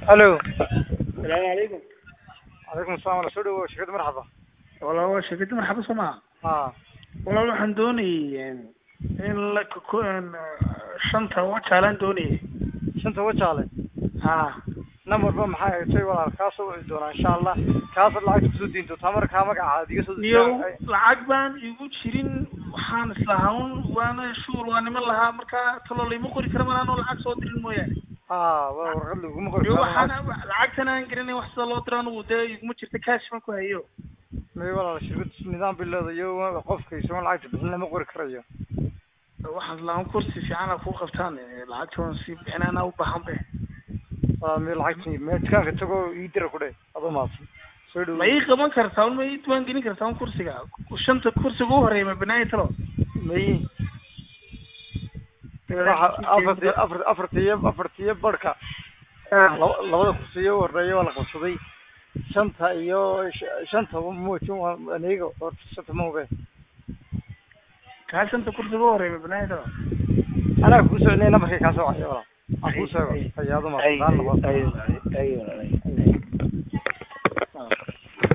الو. السلام عليكم. عليكم السلام ورحمة الله وبركاته. شركة مرحبا. والله هو شركتي مرحبا سماع. والله waxaan doonayay in la كون shanta wajaalan doonayay. shanta wajaale. number ba maxay tahay walaal ka soo wixi doona insha Allah. kaas lacag soo diinto tamar ka magaca adiga soo diinto. lacag baan igu jirin waxaan islahayn waana shuur waan ma laha marka talo leeyma qori karo maraan lacag soo dirin mooyaan. warqad lagu ma qori karo. waxaan lacagtan aan garanay wax soo loo diraan uu day iguma jirta cash ma ku hayo. may walaal shirkad nidaam bilaadayo qofka isoo lacag bixin lama qori karayo. waxaan lahaan kursi fiican ku qabtaan lacagtan si bixinana u baahan bay. meel lacagtii meedka tago ii dira ku dhay ado maafin soo dhaw ma ii qaban kartaa ma ii tuwan gelin kartaa kursiga shanta kursiga ugu horeeyay ma banaay talo may afartiyo barka labada kursiyo horeeyo waa la qabsaday shanta mootin waa aniga oo shanta moobe ka shanta kursiga ugu horeeyay ma banaay talo ana ku soo inay markay ka soo wayo wala aku soo ayaado ma ايوه